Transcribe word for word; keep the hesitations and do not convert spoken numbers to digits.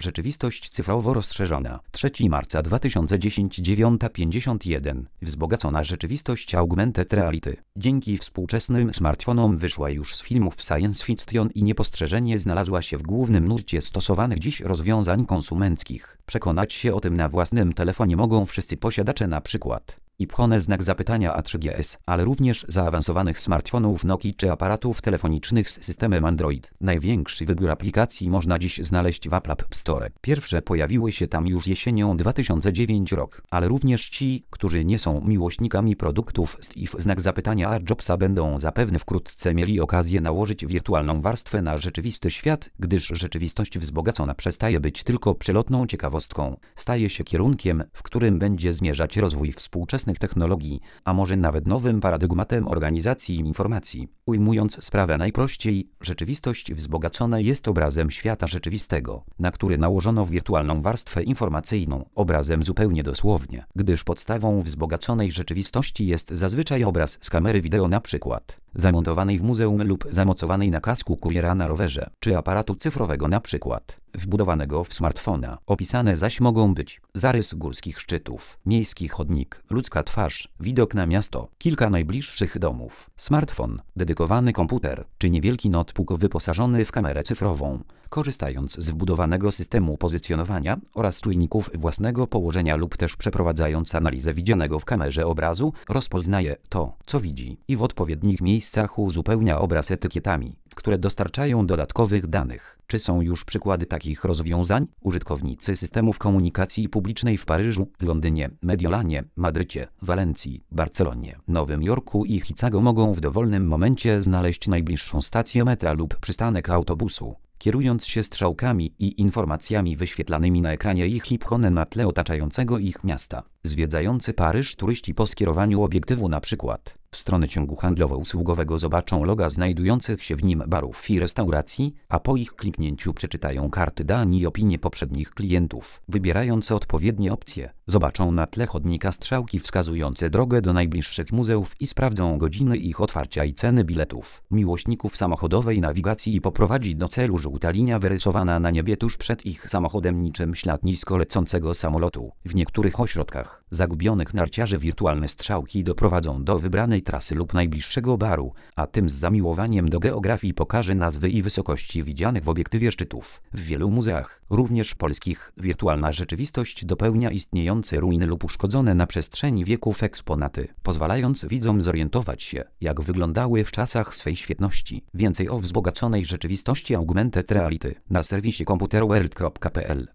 Rzeczywistość cyfrowo rozszerzona. trzeciego marca dwa tysiące dziesiątego, dziewiąta pięćdziesiąt jeden. Wzbogacona rzeczywistość Augmented Reality. Dzięki współczesnym smartfonom wyszła już z filmów science fiction i niepostrzeżenie znalazła się w głównym nurcie stosowanych dziś rozwiązań konsumenckich. Przekonać się o tym na własnym telefonie mogą wszyscy posiadacze na przykład iPhone znak zapytania A trzy G S, ale również zaawansowanych smartfonów Nokii czy aparatów telefonicznych z systemem Android. Największy wybór aplikacji można dziś znaleźć w Apple App Store. Pierwsze pojawiły się tam już jesienią dwa tysiące dziewiątego rok, ale również ci, którzy nie są miłośnikami produktów Steve znak zapytania A Jobsa będą zapewne wkrótce mieli okazję nałożyć wirtualną warstwę na rzeczywisty świat, gdyż rzeczywistość wzbogacona przestaje być tylko przelotną ciekawostką, staje się kierunkiem, w którym będzie zmierzać rozwój współczesnych technologii, a może nawet nowym paradygmatem organizacji informacji. Ujmując sprawę najprościej, rzeczywistość wzbogacona jest obrazem świata rzeczywistego, na który nałożono wirtualną warstwę informacyjną, obrazem zupełnie dosłownie, gdyż podstawą wzbogaconej rzeczywistości jest zazwyczaj obraz z kamery wideo na przykład zamontowanej w muzeum lub zamocowanej na kasku kuriera na rowerze, czy aparatu cyfrowego na przykład wbudowanego w smartfona. Opisane zaś mogą być zarys górskich szczytów, miejski chodnik, ludzka twarz, widok na miasto, kilka najbliższych domów, smartfon, dedykowany komputer, czy niewielki notebook wyposażony w kamerę cyfrową, korzystając z wbudowanego systemu pozycjonowania oraz czujników własnego położenia lub też przeprowadzając analizę widzianego w kamerze obrazu, rozpoznaje to, co widzi i w odpowiednich miejscach uzupełnia obraz etykietami, które dostarczają dodatkowych danych. Czy są już przykłady takich rozwiązań? Użytkownicy systemów komunikacji publicznej w Paryżu, Londynie, Mediolanie, Madrycie, Walencji, Barcelonie, Nowym Jorku i Chicago mogą w dowolnym momencie znaleźć najbliższą stację metra lub przystanek autobusu, kierując się strzałkami i informacjami wyświetlanymi na ekranie ich iPhone na tle otaczającego ich miasta. Zwiedzający Paryż turyści po skierowaniu obiektywu na przykład w stronę ciągu handlowo-usługowego zobaczą loga znajdujących się w nim barów i restauracji, a po ich kliknięciu przeczytają karty dań i opinie poprzednich klientów. Wybierając odpowiednie opcje, zobaczą na tle chodnika strzałki wskazujące drogę do najbliższych muzeów i sprawdzą godziny ich otwarcia i ceny biletów. Miłośników samochodowej nawigacji poprowadzi do celu żółta linia wyrysowana na niebie tuż przed ich samochodem niczym ślad nisko lecącego samolotu. W niektórych ośrodkach zagubionych narciarzy wirtualne strzałki doprowadzą do wybranej trasy lub najbliższego baru, a tym z zamiłowaniem do geografii pokaże nazwy i wysokości widzianych w obiektywie szczytów. W wielu muzeach, również polskich, wirtualna rzeczywistość dopełnia istniejące ruiny lub uszkodzone na przestrzeni wieków eksponaty, pozwalając widzom zorientować się, jak wyglądały w czasach swej świetności. Więcej o wzbogaconej rzeczywistości Augmented Reality na serwisie computerworld kropka p l.